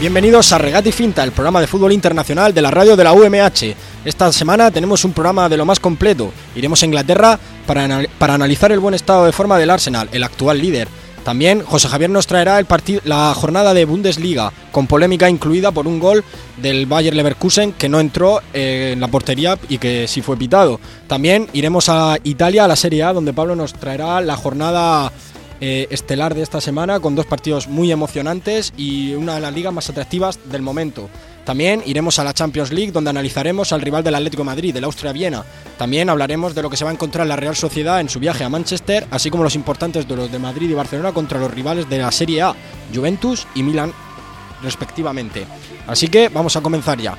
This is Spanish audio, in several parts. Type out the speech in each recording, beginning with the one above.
Bienvenidos a Regate y Finta, el programa de fútbol internacional de la radio de la UMH. Esta semana tenemos un programa de lo más completo. Iremos a Inglaterra para analizar el buen estado de forma del Arsenal, el actual líder. También José Javier nos traerá la jornada de Bundesliga, con polémica incluida por un gol del Bayer Leverkusen que no entró en la portería y que sí fue pitado. También iremos a Italia, a la Serie A, donde Pablo nos traerá la jornada estelar de esta semana, con dos partidos muy emocionantes y una de las ligas más atractivas del momento. También iremos a la Champions League, donde analizaremos al rival del Atlético de Madrid, del Austria Viena. También hablaremos de lo que se va a encontrar la Real Sociedad en su viaje a Manchester, así como los importantes duelos de Madrid y Barcelona contra los rivales de la Serie A, Juventus y Milan, respectivamente. Así que vamos a comenzar ya.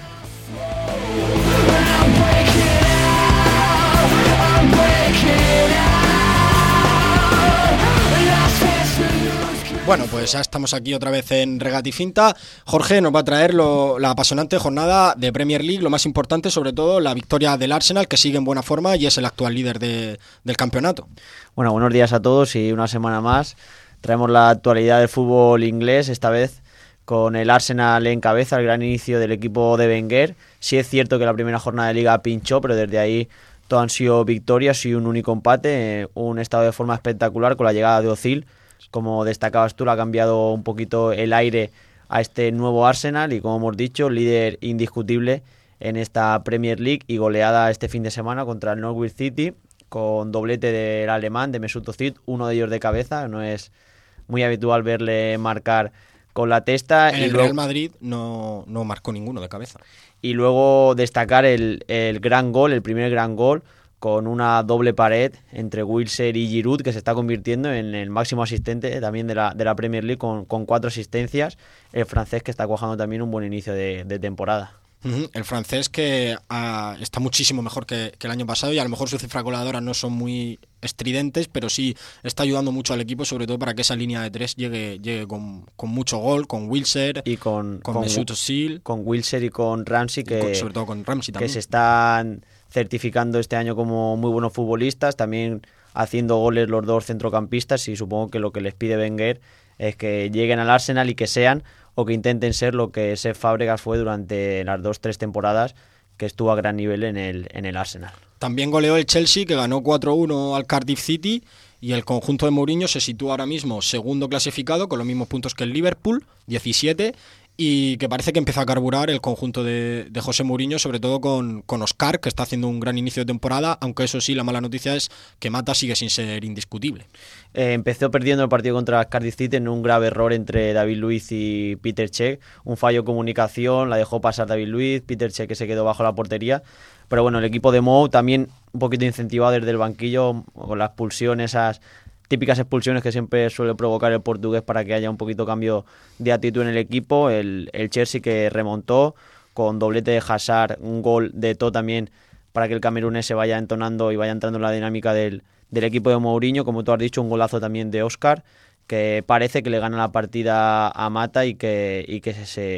Bueno, pues ya estamos aquí otra vez en Regate y Finta. Jorge nos va a traer la apasionante jornada de Premier League, lo más importante, sobre todo la victoria del Arsenal, que sigue en buena forma y es el actual líder del campeonato. Bueno, buenos días a todos y una semana más traemos la actualidad del fútbol inglés, esta vez con el Arsenal en cabeza, el gran inicio del equipo de Wenger. Sí es cierto que la primera jornada de Liga pinchó, pero desde ahí todo han sido victorias y un único empate, un estado de forma espectacular con la llegada de Özil. Como destacabas tú, le ha cambiado un poquito el aire a este nuevo Arsenal y, como hemos dicho, líder indiscutible en esta Premier League y goleada este fin de semana contra el Norwich City con doblete del alemán, de Mesut Özil, uno de ellos de cabeza. No es muy habitual verle marcar con la testa. En el Real Madrid no marcó ninguno de cabeza. Y luego destacar el gran gol, el primer gran gol, con una doble pared entre Wilshere y Giroud, que se está convirtiendo en el máximo asistente también de la Premier League con 4 asistencias. El francés, que está cuajando también un buen inicio de temporada. El francés que está muchísimo mejor que el año pasado, y a lo mejor sus cifras goleadoras no son muy estridentes, pero sí está ayudando mucho al equipo, sobre todo para que esa línea de 3 llegue con mucho gol, con Wilshere y con Mesut Özil, con Wilshere y con Ramsey, sobre todo con Ramsey también, que se están certificando este año como muy buenos futbolistas, también haciendo goles los dos centrocampistas, y supongo que lo que les pide Wenger es que lleguen al Arsenal y que sean o que intenten ser lo que Cesc Fábregas fue durante las 2-3 temporadas que estuvo a gran nivel en el Arsenal. También goleó el Chelsea, que ganó 4-1 al Cardiff City, y el conjunto de Mourinho se sitúa ahora mismo segundo clasificado con los mismos puntos que el Liverpool, 17, y que parece que empieza a carburar el conjunto de José Mourinho, sobre todo con Oscar, que está haciendo un gran inicio de temporada, aunque eso sí, la mala noticia es que Mata sigue sin ser indiscutible. Empezó perdiendo el partido contra Cardiff City en un grave error entre David Luiz y Peter Cech, un fallo de comunicación, la dejó pasar David Luiz, Peter Cech que se quedó bajo la portería, pero bueno, el equipo de Mou también un poquito incentivado desde el banquillo con la expulsión, esas típicas expulsiones que siempre suele provocar el portugués para que haya un poquito cambio de actitud en el equipo. El Chelsea, que remontó con doblete de Hazard, un gol de Eto'o también para que el camerunés se vaya entonando y vaya entrando en la dinámica del equipo de Mourinho. Como tú has dicho, un golazo también de Oscar, que parece que le gana la partida a Mata y que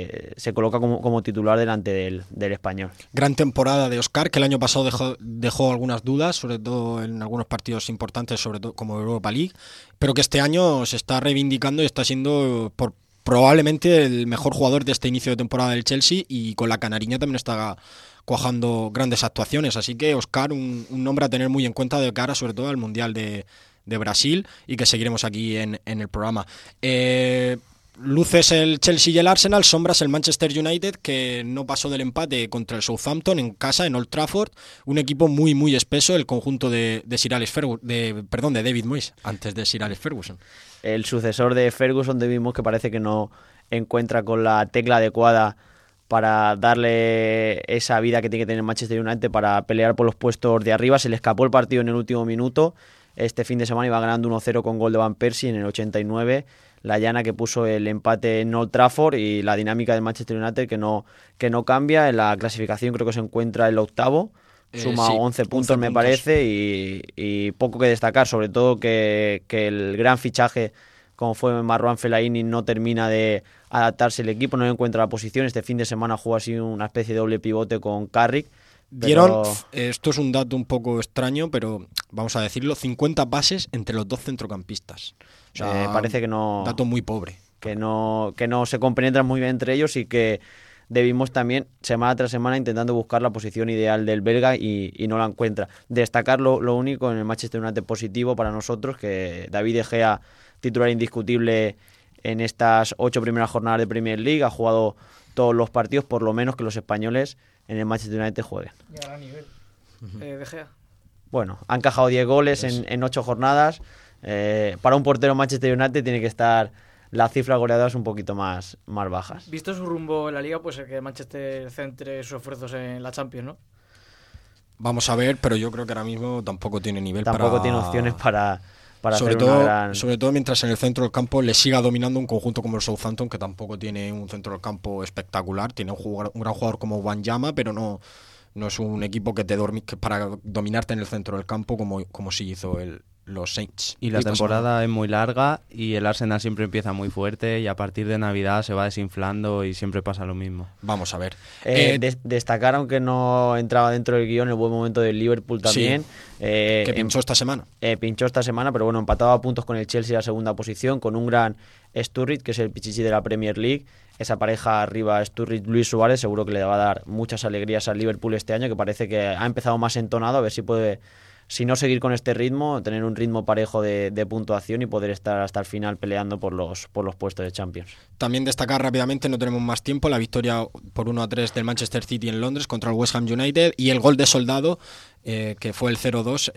se coloca como titular delante del español. Gran temporada de Oscar, que el año pasado dejó algunas dudas, sobre todo en algunos partidos importantes, sobre todo como Europa League, pero que este año se está reivindicando y está siendo probablemente el mejor jugador de este inicio de temporada del Chelsea, y con la canariña también está cuajando grandes actuaciones. Así que Oscar, un nombre a tener muy en cuenta de cara sobre todo al Mundial de Brasil, y que seguiremos aquí en el programa. Luces el Chelsea y el Arsenal, sombras el Manchester United, que no pasó del empate contra el Southampton en casa, en Old Trafford, un equipo muy muy espeso, el conjunto de David Moyes, antes de Sir Alex Ferguson. El sucesor de Ferguson, David Moyes, que parece que no encuentra con la tecla adecuada para darle esa vida que tiene que tener Manchester United para pelear por los puestos de arriba. Se le escapó el partido en el último minuto. Este fin de semana iba ganando 1-0 con gol de Van Persie en el 89. La llana que puso el empate en Old Trafford, y la dinámica del Manchester United que no cambia. En la clasificación creo que se encuentra el octavo. Suma 11 puntos, me parece, y poco que destacar, sobre todo que el gran fichaje como fue Marwan Fellaini no termina de adaptarse el equipo, no encuentra la posición. Este fin de semana jugó así una especie de doble pivote con Carrick. Esto es un dato un poco extraño, pero vamos a decirlo, 50 pases entre los dos centrocampistas. O sea, parece que no. Dato muy pobre. que no se compenetran muy bien entre ellos y que debimos también, semana tras semana, intentando buscar la posición ideal del belga y no la encuentra. Destacar lo único en el Manchester United positivo para nosotros, que David De Gea, titular indiscutible en estas 8 primeras jornadas de Premier League, ha jugado todos los partidos, por lo menos que los españoles en el Manchester United jueguen. Y a gran nivel, De Gea. Bueno, han encajado 10 goles en 8 jornadas. Para un portero Manchester United tiene que estar las cifras goleadoras un poquito más bajas. Visto su rumbo en la Liga, pues que Manchester centre sus esfuerzos en la Champions, ¿no? Vamos a ver, pero yo creo que ahora mismo tampoco tiene nivel tampoco tiene opciones para sobre hacer todo, una gran... sobre todo mientras en el centro del campo le siga dominando un conjunto como el Southampton, que tampoco tiene un centro del campo espectacular. Tiene un gran jugador como Wanyama, pero no es un equipo que para dominarte en el centro del campo como sí hizo los Saints. Y la temporada es muy larga y el Arsenal siempre empieza muy fuerte y a partir de Navidad se va desinflando y siempre pasa lo mismo. Vamos a ver. Destacar, aunque no entraba dentro del guión, el buen momento del Liverpool también. Sí, que pinchó esta semana. Pinchó esta semana, pero bueno, empataba a puntos con el Chelsea en la segunda posición, con un gran Sturridge, que es el pichichi de la Premier League. Esa pareja arriba, Sturridge-Luis Suárez, seguro que le va a dar muchas alegrías al Liverpool este año, que parece que ha empezado más entonado, a ver si puede... Si no seguir con este ritmo, tener un ritmo parejo de puntuación y poder estar hasta el final peleando por los puestos de Champions. También destacar rápidamente, no tenemos más tiempo, la victoria por 1-3 del Manchester City en Londres contra el West Ham United y el gol de Soldado, que fue el 0-2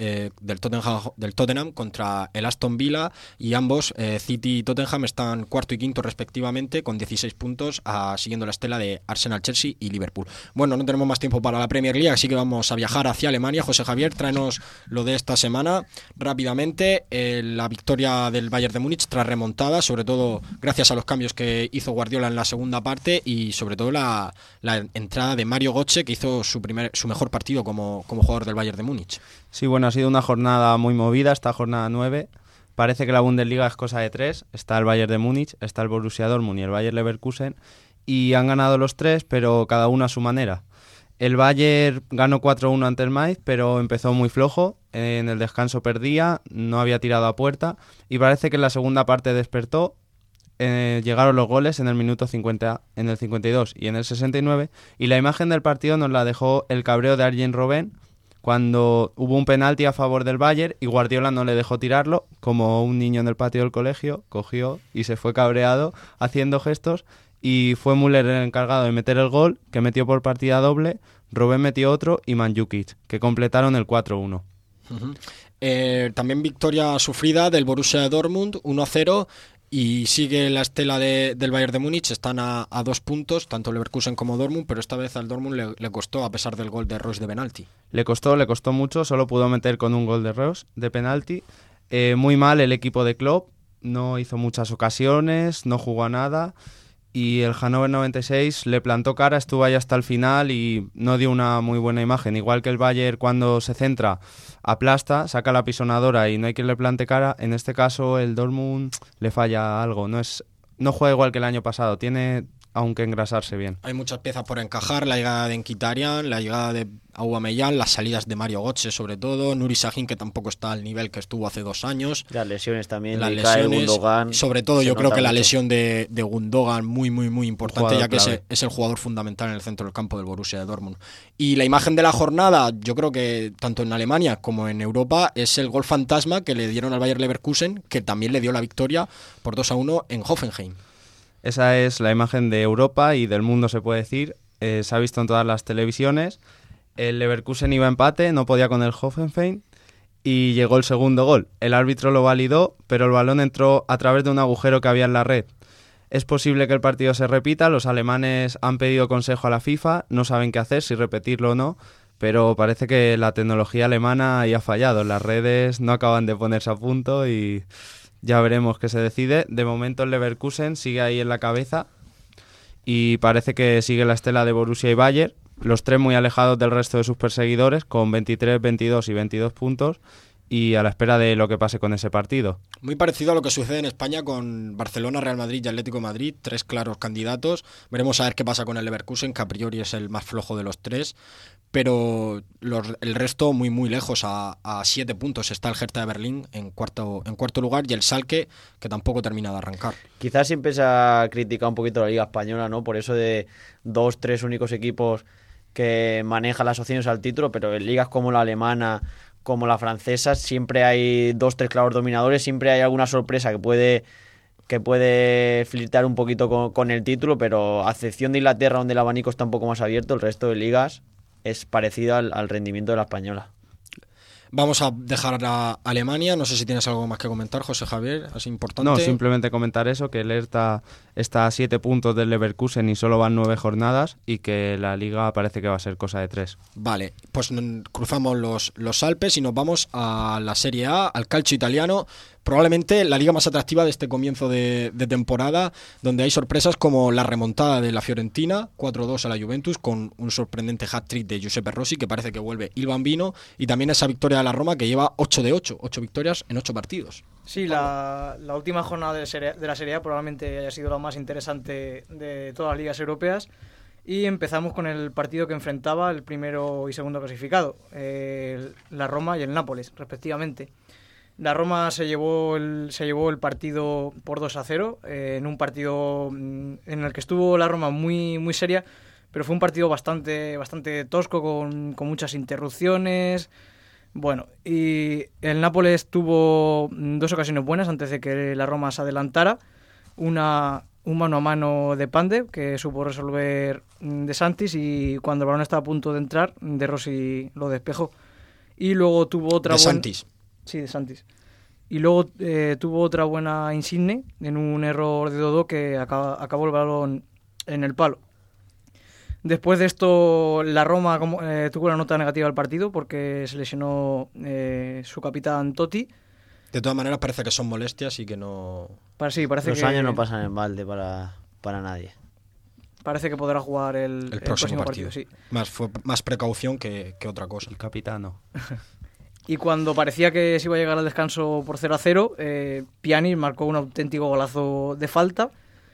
del Tottenham contra el Aston Villa, y ambos, City y Tottenham, están cuarto y quinto respectivamente con 16 puntos, siguiendo la estela de Arsenal, Chelsea y Liverpool. Bueno, no tenemos más tiempo para la Premier League, así que vamos a viajar hacia Alemania. José Javier, tráenos lo de esta semana rápidamente. La victoria del Bayern de Múnich tras remontada, sobre todo gracias a los cambios que hizo Guardiola en la segunda parte y sobre todo la entrada de Mario Götze, que hizo su mejor partido como jugador del Bayern de Múnich. Sí, bueno, ha sido una jornada muy movida, esta jornada 9. Parece que la Bundesliga es cosa de 3. Está el Bayern de Múnich, está el Borussia Dortmund y el Bayer Leverkusen, y han ganado los 3, pero cada uno a su manera. El Bayern ganó 4-1 ante el Mainz, pero empezó muy flojo. En el descanso perdía, no había tirado a puerta y parece que en la segunda parte despertó. Llegaron los goles en el minuto 50, en el 52 y en el 69, y la imagen del partido nos la dejó el cabreo de Arjen Robben cuando hubo un penalti a favor del Bayern y Guardiola no le dejó tirarlo, como un niño en el patio del colegio, cogió y se fue cabreado haciendo gestos, y fue Müller el encargado de meter el gol, que metió por partida doble. Robben metió otro y Mandzukic, que completaron el 4-1. También victoria sufrida del Borussia Dortmund, 1-0, y sigue la estela del Bayern de Múnich. Están a 2 puntos, tanto Leverkusen como Dortmund, pero esta vez al Dortmund le costó, a pesar del gol de Reus de penalti. Le costó mucho, solo pudo meter con un gol de Reus de penalti. Muy mal el equipo de Klopp, no hizo muchas ocasiones, no jugó a nada, y el Hannover 96 le plantó cara, estuvo ahí hasta el final y no dio una muy buena imagen. Igual que el Bayern, cuando se centra, aplasta, saca la pisonadora y no hay quien le plante cara. En este caso el Dortmund le falla algo, no juega igual que el año pasado, tiene aunque engrasarse bien. Hay muchas piezas por encajar, la llegada de Mkhitaryan, la llegada de Aubameyang, las salidas de Mario Götze sobre todo, Nuri Sahin, que tampoco está al nivel que estuvo hace 2 años. Las lesiones también, las lesiones, Gundogan, sobre todo yo creo que la lesión de Gundogan muy importante, ya que es el jugador fundamental en el centro del campo del Borussia de Dortmund. Y la imagen de la jornada, yo creo que tanto en Alemania como en Europa, es el gol fantasma que le dieron al Bayer Leverkusen, que también le dio la victoria por 2-1 en Hoffenheim. Esa es la imagen de Europa y del mundo, se puede decir. Se ha visto en todas las televisiones. El Leverkusen iba a empate, no podía con el Hoffenheim y llegó el segundo gol. El árbitro lo validó, pero el balón entró a través de un agujero que había en la red. Es posible que el partido se repita. Los alemanes han pedido consejo a la FIFA, no saben qué hacer, si repetirlo o no, pero parece que la tecnología alemana ahí ha fallado. Las redes no acaban de ponerse a punto y ya veremos qué se decide. De momento el Leverkusen sigue ahí en la cabeza y parece que sigue la estela de Borussia y Bayern, los 3 muy alejados del resto de sus perseguidores, con 23, 22 y 22 puntos. y a la espera de lo que pase con ese partido. Muy parecido a lo que sucede en España con Barcelona, Real Madrid y Atlético de Madrid, 3 claros candidatos. Veremos a ver qué pasa con el Leverkusen, que a priori es el más flojo de los 3, pero el resto muy muy lejos, a 7 puntos está el Hertha de Berlín en cuarto lugar, y el Schalke, que tampoco termina de arrancar. Quizás siempre se ha criticado un poquito la Liga Española, ¿no? Por eso de 2-3 únicos equipos que manejan las opciones al título, pero en ligas como la alemana, como la francesa, siempre hay 2-3 claros dominadores, siempre hay alguna sorpresa que puede flirtear un poquito con el título, pero a excepción de Inglaterra, donde el abanico está un poco más abierto, el resto de ligas es parecido al rendimiento de la española. Vamos a dejar a Alemania. No sé si tienes algo más que comentar, José Javier. Es importante. No, simplemente comentar eso, que el Hertha está a 7 puntos del Leverkusen y solo van 9 jornadas, y que la liga parece que va a ser cosa de 3. Vale, pues cruzamos los Alpes y nos vamos a la Serie A, al calcio italiano. Probablemente la liga más atractiva de este comienzo de temporada, donde hay sorpresas como la remontada de la Fiorentina, 4-2 a la Juventus, con un sorprendente hat-trick de Giuseppe Rossi, que parece que vuelve il bambino, y también esa victoria de la Roma, que lleva 8 de 8 victorias en 8 partidos. Sí, la última jornada de la Serie A probablemente haya sido la más interesante de todas las ligas europeas, y empezamos con el partido que enfrentaba el primero y segundo clasificado, la Roma y el Nápoles, respectivamente. La Roma se llevó el partido por 2-0, en un partido en el que estuvo la Roma muy, muy seria, pero fue un partido bastante tosco, con muchas interrupciones. Bueno, y el Nápoles tuvo 2 ocasiones buenas antes de que la Roma se adelantara. Un mano a mano de Pandev, que supo resolver De Santis, y cuando el balón estaba a punto de entrar, De Rossi lo despejó. Y luego tuvo otra De Santis. Sí, De Santis. Y luego tuvo otra buena Insigne en un error de Dodó, que acabó el balón en el palo. Después de esto, la Roma tuvo una nota negativa al partido porque se lesionó su capitán Totti. De todas maneras, parece que son molestias y que no... Parece Los que años no pasan en balde para nadie. Parece que podrá jugar el próximo partido, sí. Fue más precaución que otra cosa. El capitano. Y cuando parecía que se iba a llegar al descanso por 0-0, Pjanic marcó un auténtico golazo de falta.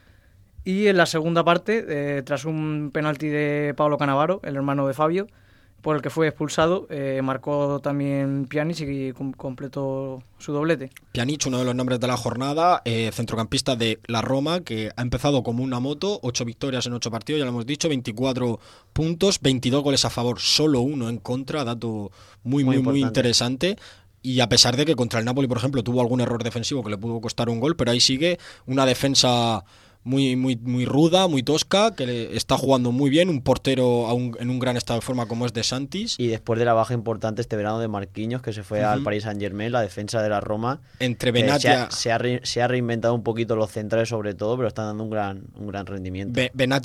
Y en la segunda parte, tras un penalti de Paolo Cannavaro, el hermano de Fabio, por el que fue expulsado, marcó también Pjanic y completó su doblete. Pjanic, uno de los nombres de la jornada, centrocampista de la Roma, que ha empezado como una moto, 8 victorias en 8 partidos, ya lo hemos dicho, 24 puntos, 22 goles a favor, solo 1 en contra, dato muy interesante. Y a pesar de que contra el Napoli, por ejemplo, tuvo algún error defensivo que le pudo costar un gol, pero ahí sigue una defensa muy ruda, muy tosca, que le está jugando muy bien, un portero en un gran estado de forma como es De Santis. Y después de la baja importante este verano de Marquinhos, que se fue al Paris Saint-Germain, la defensa de la Roma, entre Benatia... se ha reinventado un poquito los centrales sobre todo, pero están dando un gran rendimiento. Benatia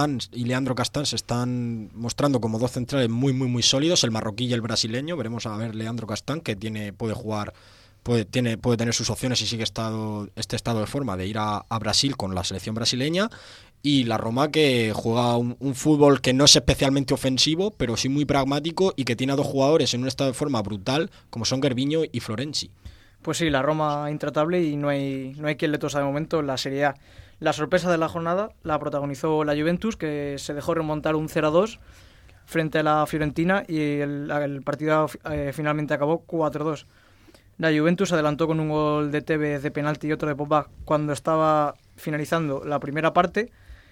y Leandro Castán se están mostrando como 2 centrales muy sólidos, el marroquí y el brasileño. Veremos a ver Leandro Castán, que puede jugar... Puede tener sus opciones y sigue este estado de forma de ir a Brasil con la selección brasileña, y la Roma, que juega un fútbol que no es especialmente ofensivo, pero sí muy pragmático, y que tiene a 2 jugadores en un estado de forma brutal como son Gervinho y Florenzi. Pues sí, la Roma intratable, y no hay quien le tosa de momento en la Serie A. La sorpresa de la jornada la protagonizó la Juventus, que se dejó remontar un 0-2 frente a la Fiorentina, y el partido finalmente acabó 4-2. La Juventus adelantó con un gol de Tevez de penalti y otro de Pogba cuando estaba finalizando la primera parte,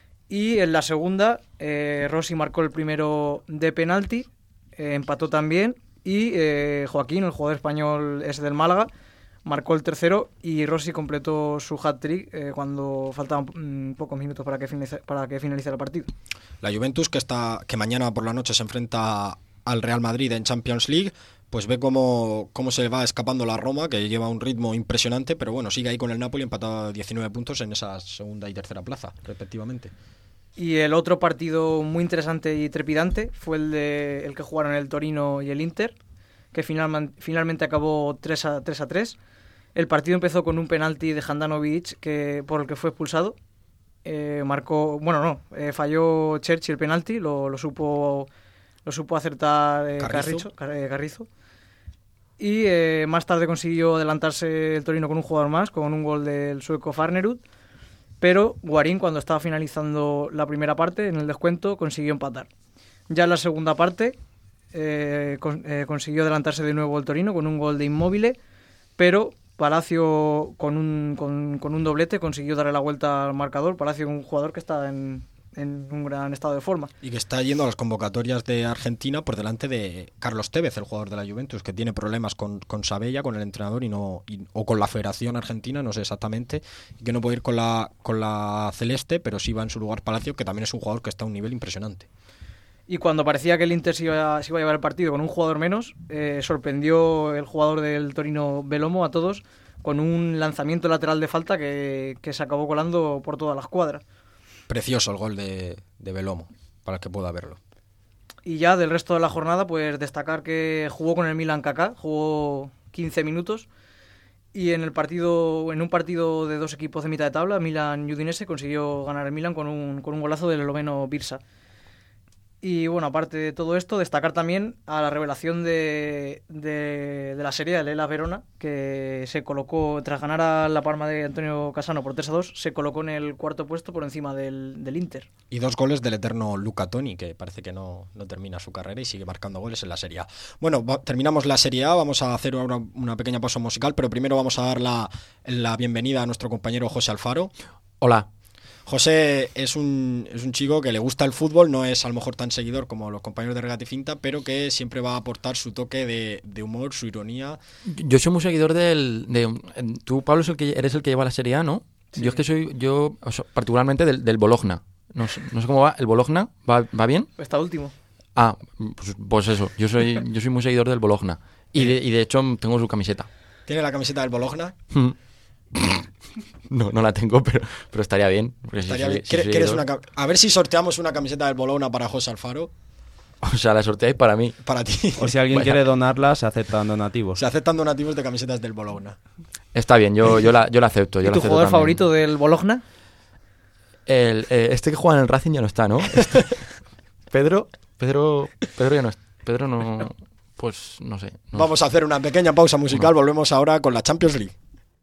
y en la segunda Rossi marcó el primero de penalti, empató también, y Joaquín, el jugador español del Málaga, marcó el tercero, y Rossi completó su hat-trick cuando faltaban pocos minutos para que finalizara el partido. La Juventus, que mañana por la noche se enfrenta al Real Madrid en Champions League, pues ve cómo se va escapando la Roma, que lleva un ritmo impresionante, pero bueno, sigue ahí con el Napoli empatado a 19 puntos en esa segunda y tercera plaza, respectivamente. Y el otro partido muy interesante y trepidante fue el que jugaron el Torino y el Inter, que finalmente acabó 3-3. El partido empezó con un penalti de Handanovic por el que fue expulsado. Falló Cherchi el penalti, lo supo acertar Carrizo. Y más tarde consiguió adelantarse el Torino con un jugador más, con un gol del sueco Farnerud. Pero Guarín, cuando estaba finalizando la primera parte, en el descuento, consiguió empatar. Ya en la segunda parte consiguió adelantarse de nuevo el Torino con un gol de Immobile, pero Palacio con un doblete consiguió darle la vuelta al marcador. Palacio, un jugador que está en un gran estado de forma. Y que está yendo a las convocatorias de Argentina por delante de Carlos Tevez, el jugador de la Juventus, que tiene problemas con Sabella, con el entrenador, o con la Federación Argentina, no sé exactamente, y que no puede ir con la celeste, pero sí va en su lugar Palacio, que también es un jugador que está a un nivel impresionante. Y cuando parecía que el Inter se iba a llevar el partido con un jugador menos, sorprendió el jugador del Torino Belomo a todos con un lanzamiento lateral de falta que se acabó colando por toda la escuadra. Precioso el gol de Belomo, para el que pueda verlo. Y ya del resto de la jornada, pues destacar que jugó con el Milan Kaká, jugó 15 minutos, y en un partido de dos equipos de mitad de tabla, Milan y Udinese, consiguió ganar el Milan con un golazo del esloveno Birsa. Y bueno, aparte de todo esto, destacar también a la revelación de la Serie, el Hellas Verona, que se colocó, tras ganar a la Parma de Antonio Cassano por 3-2, se colocó en el cuarto puesto por encima del Inter. Y 2 goles del eterno Luca Toni, que parece que no termina su carrera y sigue marcando goles en la Serie A. Bueno, terminamos la Serie A, vamos a hacer ahora una pequeña pausa musical, pero primero vamos a dar la bienvenida a nuestro compañero José Alfaro. Hola. José es un chico que le gusta el fútbol, no es a lo mejor tan seguidor como los compañeros de Regate Finta, pero que siempre va a aportar su toque de humor, su ironía. Yo soy muy seguidor tú, Pablo, eres el que lleva la Serie A, ¿no? Sí. Yo es que particularmente del Bologna. No sé cómo va. ¿El Bologna va bien? Está último. Ah, pues eso. Yo soy muy seguidor del Bologna. Y de hecho tengo su camiseta. ¿Tiene la camiseta del Bologna? No la tengo, pero estaría bien. Estaría bien. ¿Quieres a ver si sorteamos una camiseta del Bologna para José Alfaro. O sea, la sorteáis para mí. Para ti. O si alguien quiere donarla, se aceptan donativos. Se aceptan donativos de camisetas del Bologna. Está bien, yo la acepto. ¿Y tu jugador favorito del Bologna? Este que juega en el Racing ya no está, ¿no? Pedro ya no está. Pedro no... Pues no sé. Vamos a hacer una pequeña pausa musical. Volvemos ahora con la Champions League.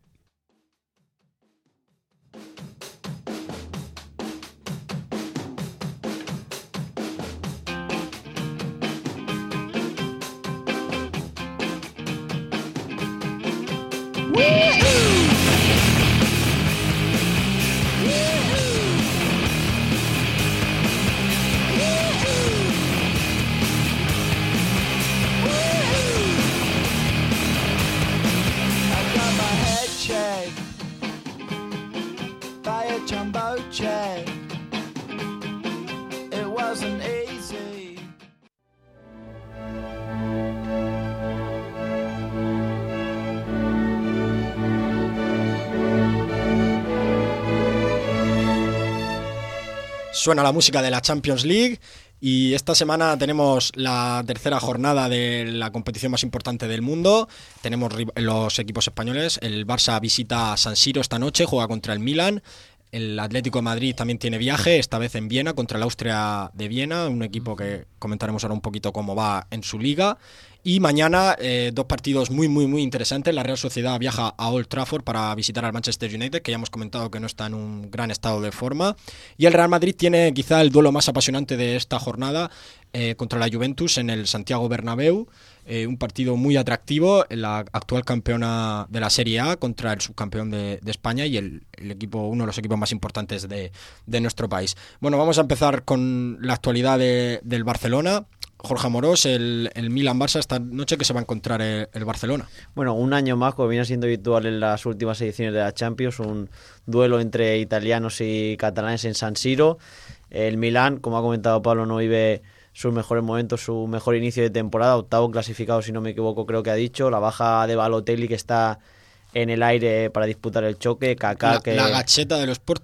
Suena la música de la Champions League y esta semana tenemos la tercera jornada de la competición más importante del mundo. Tenemos los equipos españoles. El Barça visita San Siro esta noche, juega contra el Milan. El Atlético de Madrid también tiene viaje, esta vez en Viena, contra el Austria de Viena, un equipo que comentaremos ahora un poquito cómo va en su liga. Y mañana dos partidos muy interesantes. La Real Sociedad viaja a Old Trafford para visitar al Manchester United, que ya hemos comentado que no está en un gran estado de forma. Y el Real Madrid tiene quizá el duelo más apasionante de esta jornada contra la Juventus en el Santiago Bernabéu. Un partido muy atractivo, la actual campeona de la Serie A contra el subcampeón de España y el equipo, uno de los equipos más importantes de nuestro país. Bueno, vamos a empezar con la actualidad del Barcelona. Jorge Amorós, el Milan-Barça esta noche, que se va a encontrar el Barcelona. Bueno, un año más, como viene siendo habitual en las últimas ediciones de la Champions, un duelo entre italianos y catalanes en San Siro. El Milan, como ha comentado Pablo, no vive sus mejores momentos, su mejor inicio de temporada, octavo clasificado, si no me equivoco, creo que ha dicho. La baja de Balotelli, que está en el aire para disputar el choque. Kaká, la Gazzetta dello Sport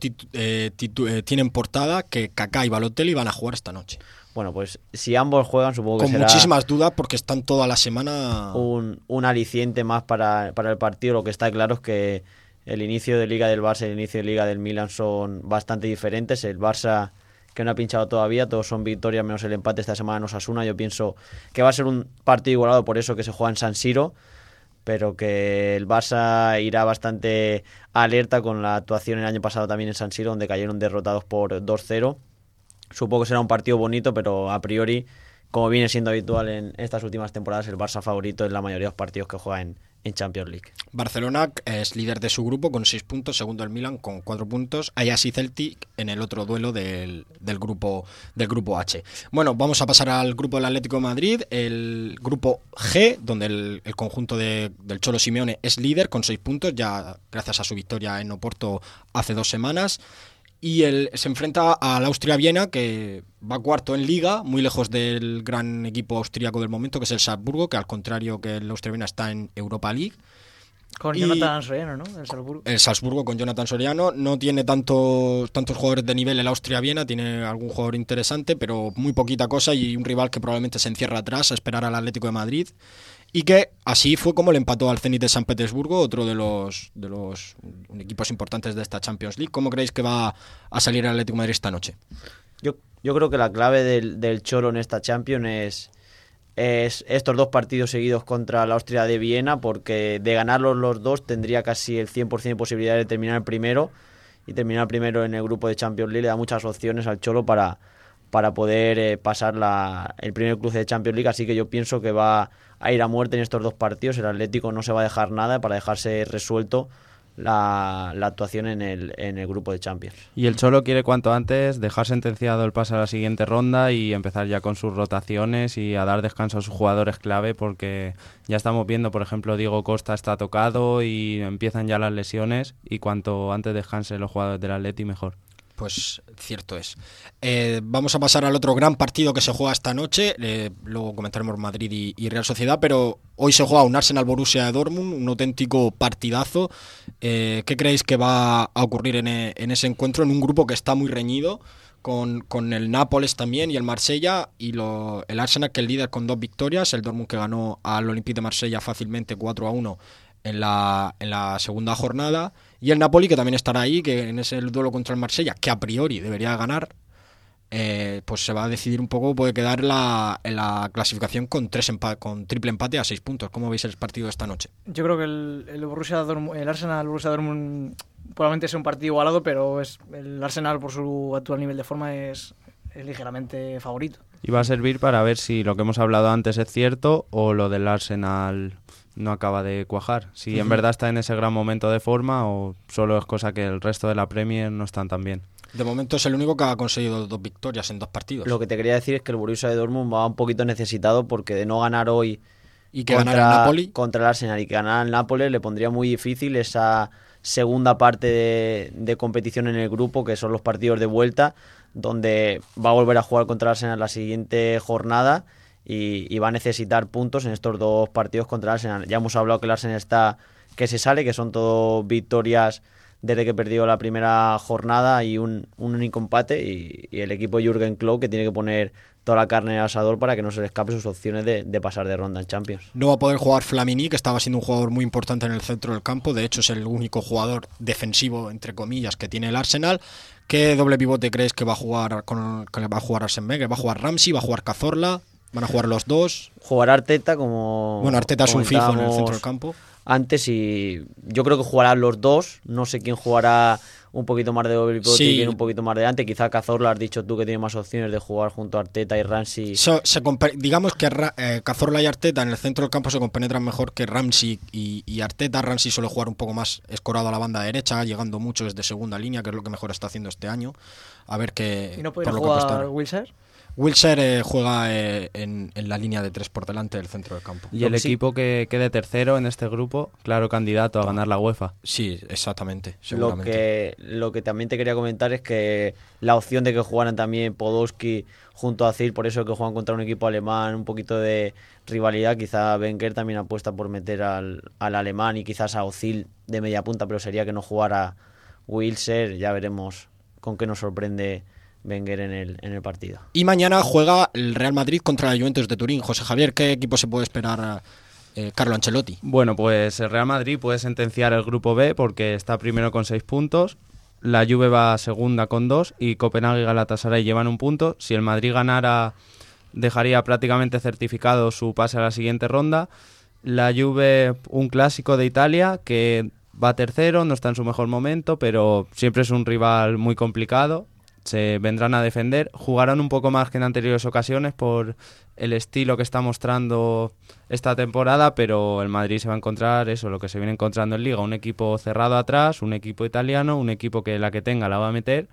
tiene en portada que Kaká y Balotelli van a jugar esta noche. Bueno, pues si ambos juegan, supongo que con será muchísimas dudas porque están toda la semana un aliciente más para el partido. Lo que está claro es que el inicio de Liga del Barça y el inicio de Liga del Milan son bastante diferentes. El Barça, que no ha pinchado todavía, todos son victorias menos el empate esta semana en Osasuna. Yo pienso que va a ser un partido igualado, por eso que se juega en San Siro. pero que el Barça irá bastante alerta con la actuación el año pasado también en San Siro, donde cayeron derrotados por 2-0. Supongo que será un partido bonito, pero a priori, como viene siendo habitual en estas últimas temporadas, el Barça favorito en la mayoría de los partidos que juega en Champions League. Barcelona es líder de su grupo con 6 puntos, segundo el Milan con 4 puntos, Ajax y Celtic en el otro duelo del grupo H. Bueno, vamos a pasar al grupo del Atlético de Madrid, el grupo G, donde el conjunto del Cholo Simeone es líder con 6 puntos, ya gracias a su victoria en Oporto hace 2 semanas. Y se enfrenta al Austria-Viena, que va cuarto en Liga, muy lejos del gran equipo austríaco del momento, que es el Salzburgo, que al contrario que el Austria-Viena está en Europa League. Con Jonathan Soriano, ¿no? El Salzburgo. El Salzburgo con Jonathan Soriano. No tiene tantos jugadores de nivel el Austria-Viena, tiene algún jugador interesante, pero muy poquita cosa, y un rival que probablemente se encierra atrás a esperar al Atlético de Madrid. Y que así fue como le empató al Zenit de San Petersburgo, otro de los equipos importantes de esta Champions League. ¿Cómo creéis que va a salir el Atlético de Madrid esta noche? Yo creo que la clave del Cholo en esta Champions es estos 2 partidos seguidos contra la Austria de Viena, porque de ganarlos los 2 tendría casi el 100% de posibilidad de terminar el primero, y terminar primero en el grupo de Champions League le da muchas opciones al Cholo para poder pasar el primer cruce de Champions League, así que yo pienso que va a ir a muerte en estos 2 partidos. El Atlético no se va a dejar nada para dejarse resuelto la actuación en el grupo de Champions. Y el Cholo quiere cuanto antes dejar sentenciado el pase a la siguiente ronda y empezar ya con sus rotaciones y a dar descanso a sus jugadores clave, porque ya estamos viendo, por ejemplo, Diego Costa está tocado y empiezan ya las lesiones, y cuanto antes descansen los jugadores del Atleti mejor. Pues cierto es. Vamos a pasar al otro gran partido que se juega esta noche. Luego comentaremos Madrid y Real Sociedad, pero hoy se juega un Arsenal-Borussia de Dortmund, un auténtico partidazo. ¿Qué creéis que va a ocurrir en ese encuentro, en un grupo que está muy reñido, con el Nápoles también y el Marsella, y el Arsenal, que es el líder con 2 victorias, el Dortmund, que ganó al Olympique de Marsella fácilmente 4-1 en la segunda jornada, y el Napoli, que también estará ahí, que en ese duelo contra el Marsella, que a priori debería ganar, pues se va a decidir un poco, puede quedar en la clasificación con triple empate a 6 puntos. ¿Cómo veis el partido de esta noche? Yo creo que el Arsenal-Borussia Dortmund probablemente sea un partido igualado, pero el Arsenal, por su actual nivel de forma, es ligeramente favorito. Y va a servir para ver si lo que hemos hablado antes es cierto o lo del Arsenal no acaba de cuajar. Si en verdad está en ese gran momento de forma o solo es cosa que el resto de la Premier no están tan bien. De momento es el único que ha conseguido 2 victorias en 2 partidos. Lo que te quería decir es que el Borussia de Dortmund va un poquito necesitado, porque de no ganar hoy y que ganar el Napoli contra el Arsenal y que ganar el Nápoles le pondría muy difícil esa segunda parte de competición en el grupo, que son los partidos de vuelta, donde va a volver a jugar contra el Arsenal la siguiente jornada y va a necesitar puntos en estos 2 partidos contra el Arsenal. Ya hemos hablado que el Arsenal está que se sale, que son todo victorias desde que perdió la primera jornada y un único empate, y el equipo Jürgen Klopp, que tiene que poner toda la carne al asador para que no se le escape sus opciones de pasar de ronda en Champions. No va a poder jugar Flamini, que estaba siendo un jugador muy importante en el centro del campo. De hecho, es el único jugador defensivo, entre comillas, que tiene el Arsenal. ¿Qué doble pivote crees que va a jugar Arsene Wenger? ¿Va a jugar Ramsey? ¿Va a jugar Cazorla? ¿Van a jugar los 2? Jugará Arteta como... Bueno, Arteta es un fijo en el centro del campo. Antes, y yo creo que jugarán los 2. No sé quién jugará un poquito más de doble pivote y quién un poquito más de delante. Quizá Cazorla, has dicho tú, que tiene más opciones de jugar junto a Arteta y Ramsey. Digamos que Cazorla y Arteta en el centro del campo se compenetran mejor que Ramsey y Arteta. Ramsey suele jugar un poco más escorado a la banda derecha, llegando mucho desde segunda línea, que es lo que mejor está haciendo este año. A ver qué... ¿Y no puede jugar Wilshere? Wilshere juega en la línea de 3 por delante del centro del campo. Y el equipo que quede tercero en este grupo, claro candidato a ganar la UEFA. Sí, exactamente, seguramente. Lo que también te quería comentar es que la opción de que jugaran también Podolski junto a Zil, por eso que juegan contra un equipo alemán, un poquito de rivalidad. Quizá Wenger también apuesta por meter al alemán y quizás a Özil de media punta, pero sería que no jugara Wilshere. Ya veremos con qué nos sorprende Wenger en el partido. Y mañana juega el Real Madrid contra la Juventus de Turín. José Javier, ¿qué equipo se puede esperar Carlo Ancelotti? Bueno, pues el Real Madrid puede sentenciar el grupo B porque está primero con 6 puntos, la Juve va segunda con 2 y Copenhague y Galatasaray llevan 1 punto. Si el Madrid ganara, dejaría prácticamente certificado su pase a la siguiente ronda. La Juve, un clásico de Italia que va tercero, no está en su mejor momento, pero siempre es un rival muy complicado. Se vendrán a defender, jugarán un poco más que en anteriores ocasiones por el estilo que está mostrando esta temporada, pero el Madrid se va a encontrar eso, lo que se viene encontrando en Liga, un equipo cerrado atrás, un equipo italiano, un equipo que la que tenga la va a meter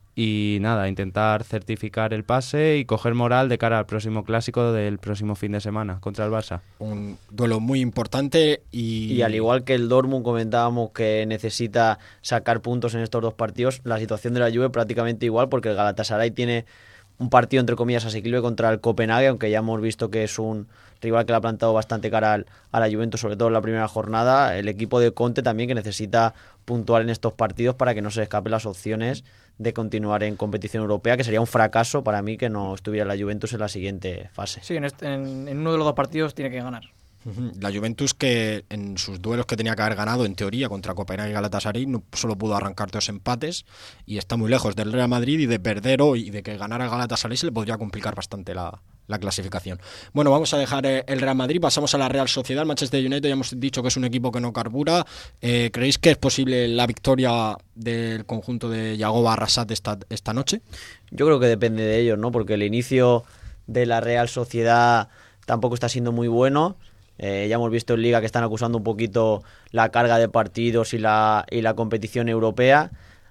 y nada, intentar certificar el pase y coger moral de cara al próximo clásico del próximo fin de semana contra el Barça. Un duelo muy importante y al igual que el Dortmund comentábamos que necesita sacar puntos en estos dos partidos, la situación de la Juve prácticamente igual, porque el Galatasaray tiene un partido entre comillas asequible contra el Copenhague, aunque ya hemos visto que es un rival que le ha plantado bastante cara a la Juventus, sobre todo en la primera jornada. El equipo de Conte también, que necesita puntuar en estos partidos para que no se escapen las opciones de continuar en competición europea, que sería un fracaso para mí que no estuviera la Juventus en la siguiente fase. Sí, en uno de los dos partidos tiene que ganar. La Juventus, que en sus duelos que tenía que haber ganado en teoría contra Copenhague y Galatasaray, no solo pudo arrancar 2 empates y está muy lejos del Real Madrid, y de perder hoy y de que ganara el Galatasaray se le podría complicar bastante la clasificación. Bueno, vamos a dejar el Real Madrid, pasamos a la Real Sociedad. El Manchester United ya hemos dicho que es un equipo que no carbura. ¿Creéis que es posible la victoria del conjunto de Yago Barrasat esta noche? Yo creo que depende de ellos, ¿no? Porque el inicio de la Real Sociedad tampoco está siendo muy bueno. Ya hemos visto en Liga que están acusando un poquito la carga de partidos y la competición europea.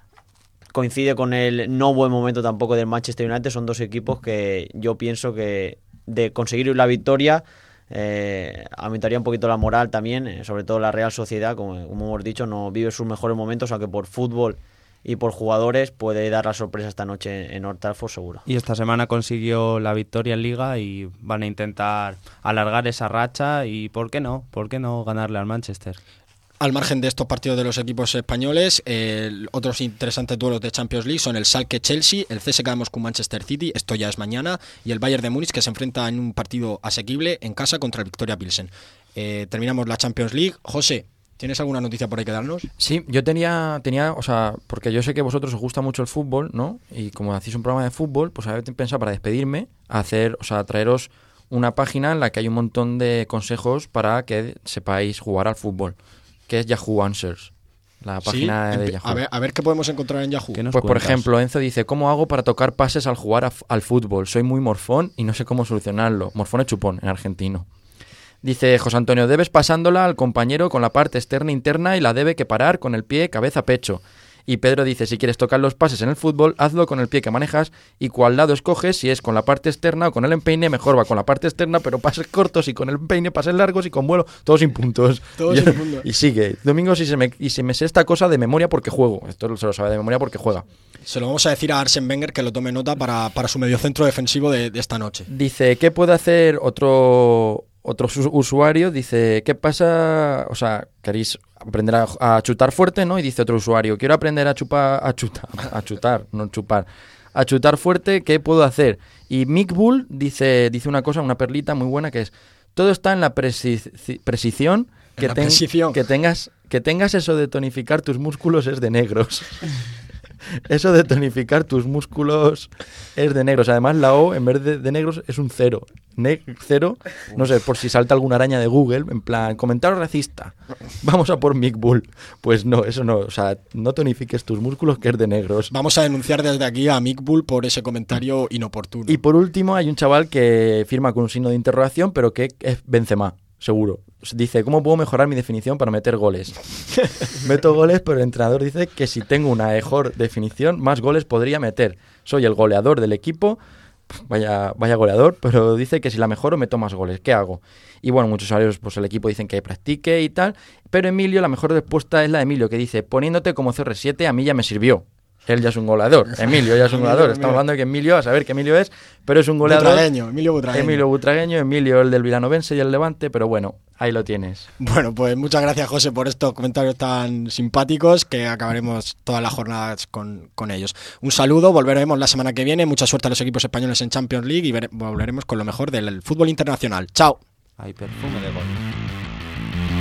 Coincide con el no buen momento tampoco del Manchester United. Son dos equipos que yo pienso que de conseguir la victoria aumentaría un poquito la moral también, sobre todo la Real Sociedad, como hemos dicho, no vive sus mejores momentos, aunque por fútbol y por jugadores puede dar la sorpresa esta noche en Old Trafford seguro. Y esta semana consiguió la victoria en Liga y van a intentar alargar esa racha y ¿por qué no ganarle al Manchester? Al margen de estos partidos de los equipos españoles, otros interesantes duelos de Champions League son el Schalke-Chelsea, el CSKA Moscú-Manchester City, esto ya es mañana, y el Bayern de Múnich, que se enfrenta en un partido asequible en casa contra el Victoria Pilsen. Terminamos la Champions League. José, ¿tienes alguna noticia por ahí que darnos? Sí, yo tenía, o sea, porque yo sé que a vosotros os gusta mucho el fútbol, ¿no? Y como hacéis un programa de fútbol, pues había pensado para despedirme, traeros una página en la que hay un montón de consejos para que sepáis jugar al fútbol, que es Yahoo Answers, la página de Yahoo. A ver qué podemos encontrar en Yahoo. Pues por ejemplo, Enzo dice, ¿cómo hago para tocar pases al jugar al fútbol? Soy muy morfón y no sé cómo solucionarlo. Morfón es chupón en argentino. Dice José Antonio, debes pasándola al compañero con la parte externa e interna y la debe que parar con el pie, cabeza, pecho. Y Pedro dice, si quieres tocar los pases en el fútbol, hazlo con el pie que manejas y cuál lado escoges, si es con la parte externa o con el empeine, mejor va con la parte externa, pero pases cortos, y con el empeine pases largos y con vuelo, todos sin puntos. Y sigue. Domingo, si se me sé esta cosa de memoria porque juego. Esto se lo sabe de memoria porque juega. Se lo vamos a decir a Arsene Wenger que lo tome nota para su mediocentro defensivo de esta noche. Dice, ¿qué puede hacer otro usuario? Dice, ¿qué pasa? O sea, queréis aprender a chutar fuerte, ¿no? Y dice otro usuario, quiero aprender a chutar fuerte, ¿qué puedo hacer? Y Mick Bull dice una cosa, una perlita muy buena, que es, todo está en la precisión, que tengas eso de tonificar tus músculos es de negros. Eso de tonificar tus músculos es de negros. Además, la O, en vez de negros, es un 0. Cero, no sé, por si salta alguna araña de Google, en plan, comentario racista, vamos a por Mick Bull. Pues no, eso no, o sea, no tonifiques tus músculos, que es de negros. Vamos a denunciar desde aquí a Mick Bull por ese comentario inoportuno. Y por último, hay un chaval que firma con un signo de interrogación, pero que es Benzema, seguro. Dice, ¿cómo puedo mejorar mi definición para meter goles? Meto goles, pero el entrenador dice que si tengo una mejor definición, más goles podría meter. Soy el goleador del equipo, vaya goleador, pero dice que si la mejoro meto más goles. ¿Qué hago? Y bueno, muchos usuarios, pues el equipo dicen que practique y tal, pero Emilio, la mejor respuesta es la de Emilio, que dice, poniéndote como CR7 a mí ya me sirvió. Él ya es un goleador. Emilio ya es un goleador. Estamos hablando de que Emilio, a saber qué Emilio es, pero es un goleador. Emilio Butragueño, Emilio el del Vilanovense y el Levante, pero bueno, ahí lo tienes. Bueno, pues muchas gracias, José, por estos comentarios tan simpáticos, que acabaremos todas las jornadas con ellos. Un saludo, volveremos la semana que viene. Mucha suerte a los equipos españoles en Champions League y volveremos con lo mejor del fútbol internacional. Chao. Hay perfume de gol.